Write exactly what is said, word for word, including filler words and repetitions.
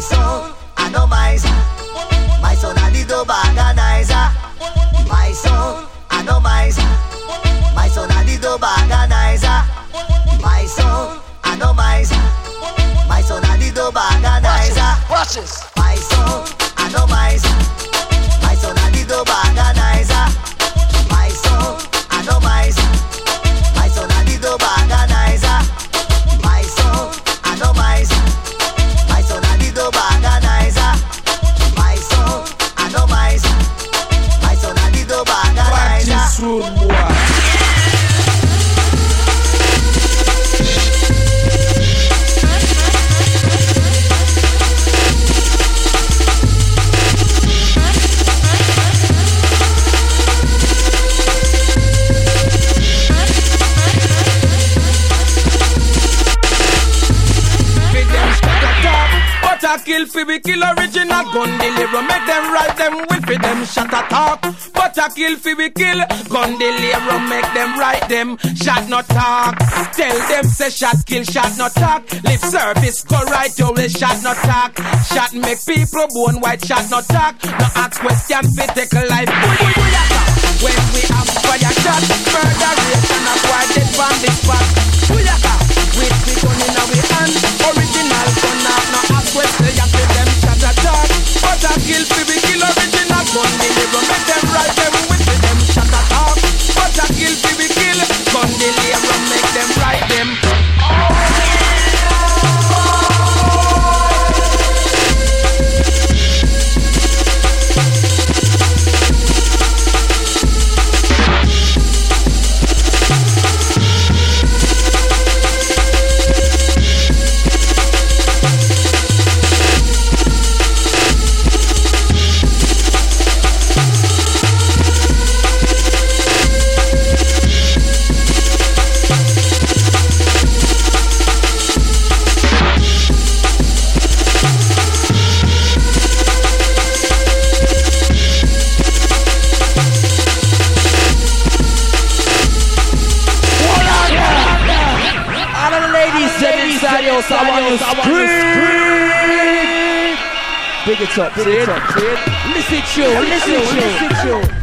son, I know my son. My son a little organizer. My son, I know my son. My son a little organizer. My son, I know my son. My son a little organizer. Watch this. My son, I know my son. My son a little organizer. My son, I know my son. My son a little organizer. My son, I know my son. My son a little organizer. My son, I know my son. My son a little organizer. Watch this road, boy. A kill fi we kill original gun deliver. Make them right them will fi them shot a talk. But a kill fi we kill gun deliver. Make them right them shot not talk. Tell them say shot kill shot not talk. Lip service go right you will shot not talk. Shot make people bone white shot not talk. No ask question fi take a life. When we have fire shot murderation of why dead from this spot. With the gun in our hand, original gun up, no ask question, you feel them shot a talk. But a kill fi we kill original gun deliver. Make them right them with them shot a talk. But a kill fi we kill gun deliver. Make them right them. Adios, I want to scream. Big it up, big it up. Listen to you, listen to you, listen to you.